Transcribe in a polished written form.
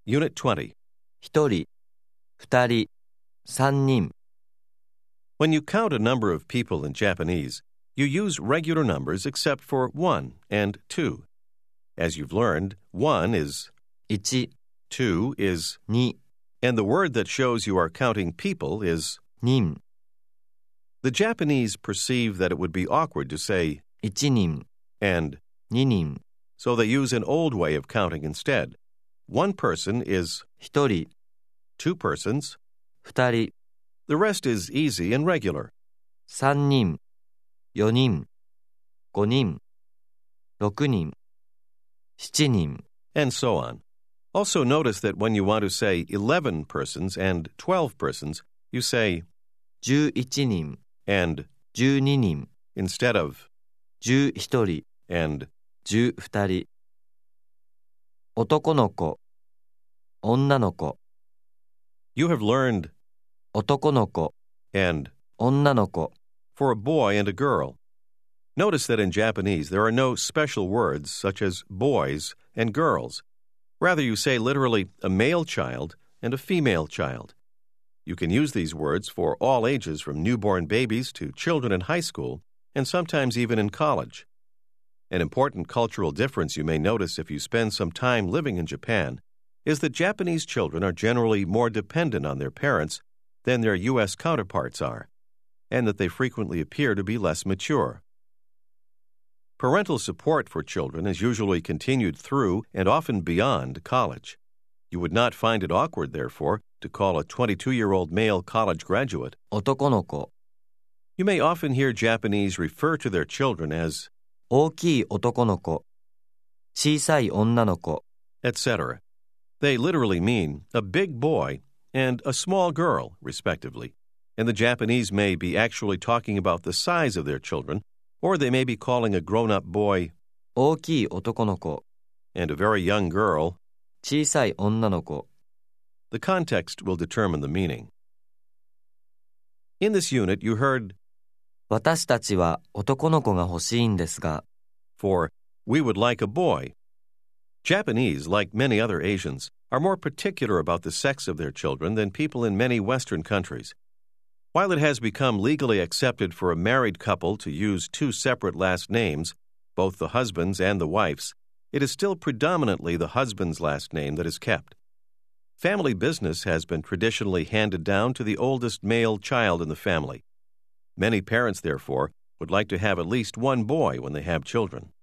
Unit 20. 一人、二人、三人。 When you count a number of people in Japanese, you use regular numbers except for 1 and 2. As you've learned, 1 is 一、 2 is 二、 and the word that shows you are counting people is 人、 the Japanese perceive that it would be awkward to say 一人、 and, 二人、 so they use an old way of counting instead. One person is 一人、 2 persons. 二人、 The rest is easy and regular. 三人、四人、五人、六人、七人。 And so on. Also notice that when you want to say 11 persons and 12 persons, you say 11人、 and 12人、 instead of 11人、 and. 12人。男の子、女の子、 You have learned 男の子、 and 女の子。 for a boy and a girl. Notice that in Japanese there are no special words such as boys and girls. Rather, you say literally a male child and a female child. You can use these words for all ages from newborn babies to children in high school and sometimes even in college. An important cultural difference you may notice if you spend some time living in Japan is that Japanese children are generally more dependent on their parents than their U.S. counterparts are, and that they frequently appear to be less mature. Parental support for children is usually continued through and often beyond college. You would not find it awkward, therefore, to call a 22-year-old male college graduate. 男の子、 You may often hear Japanese refer to their children as 大きい男の子、小さい女の子。 etc. They literally mean a big boy and a small girl, respectively. And the Japanese may be actually talking about the size of their children, or they may be calling a grown-up boy 大きい男の子、 and a very young girl. 小さい女の子。 The context will determine the meaning. In this unit, you heard 私たちは男の子が欲しいんですが。 for we would like a boy. Japanese, like many other Asians, are more particular about the sex of their children than people in many Western countries. While it has become legally accepted for a married couple to use 2 separate last names, both the husband's and the wife's, it is still predominantly the husband's last name that is kept. Family business has been traditionally handed down to the oldest male child in the family. Many parents, therefore, would like to have at least one boy when they have children.